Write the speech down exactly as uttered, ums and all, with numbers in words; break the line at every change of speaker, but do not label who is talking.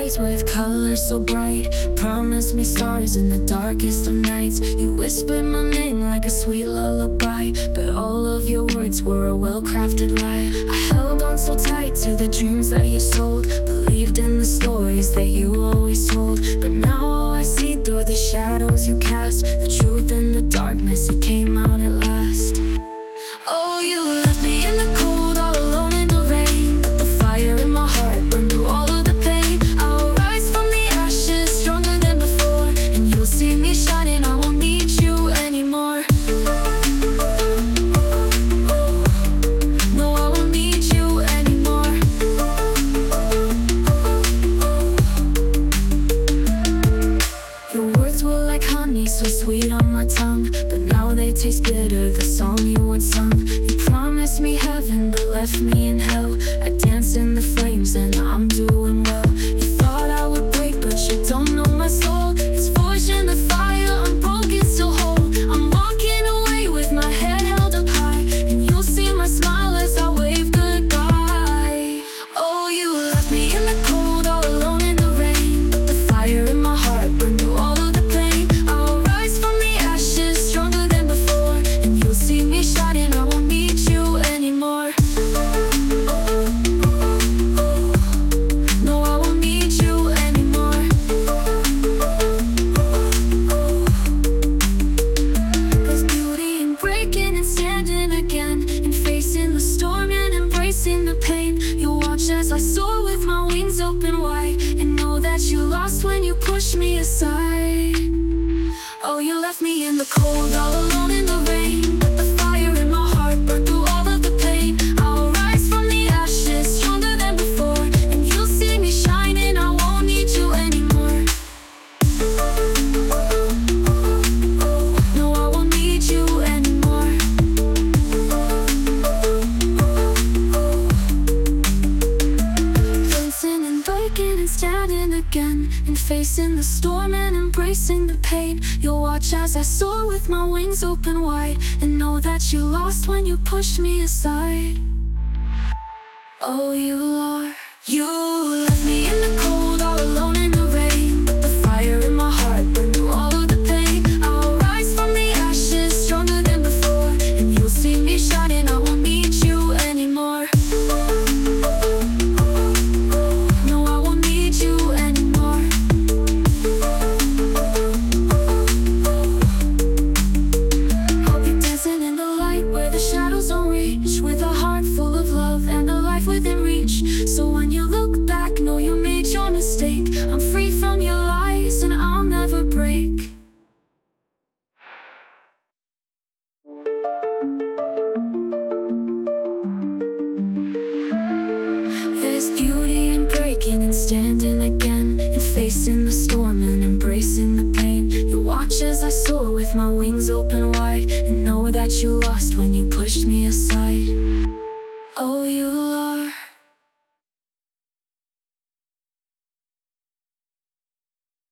skies with colors so bright. Promise me stars in the darkest of nights. You whispered my name like a sweet lullaby, but all of your words were a well-crafted lie. I held on so tight to the dreams that you sold, believed in the stories that you always told. But now all I see through the shadows you cast, the truth in the darkness, it came out at last. Oh, you left me in the cold, all alone in the rain, but the fire in my heart burned through all of the pain. I'll rise from the ashes, stronger than before, and you'll see me shining, I won't need you anymore. No, I won't need you anymore. Your words were like honey, so sweet on my tongue, but now they taste bitter, the song you once sung. You promised me heaven, but left me in hell. I dance in the flames and I'm doing well. You thought I would break, but you don't know my soul. It's forged in the fire, unbroken, still whole. I'm walking away with my head held up high, and you'll see my smile as I wave goodbye. Oh, you left me in the cold, all alone in the rain, but the fire in my heart burned through all of the pain. I'll rise from the ashes, stronger than before, and you'll see me shining, I won't need you anymore. No, I won't need you anymore. There's beauty in breaking and standing again, in facing the storm and embracing the pain. You watch as I soar with my wings open wide, and know that you lost when you pushed me aside. Oh, you left me in the cold, all alone in the rain, but the fire in my heart burned through all of the pain. I'll rise from the ashes, stronger than before, and you'll see me shining, I won't need you anymore. No, I won't need you anymore. Dancing and breaking and standing again, and facing the storm and embracing the pain. You'll watch as I soar with my wings open wide, and know that you lost when you pushed me aside. Oh, you are. You left me in the cold, all alone in the rain, but the fire in my heart burned through all of the pain. I'll rise from the ashes, stronger than before, and you'll see me shining, I won't need you anymore. No, I won't need you anymore. Hope you're dancing in the light where the shadows don't reach, with a heart full of love and a life within reach. So when you look back, know you made your mistake. I'm free from your lies and I'll never break. There's beauty in breaking and standing again, and facing the storm and embracing the pain. You watch as I soar with my wings open wide, and know that you lost when you pushed me aside.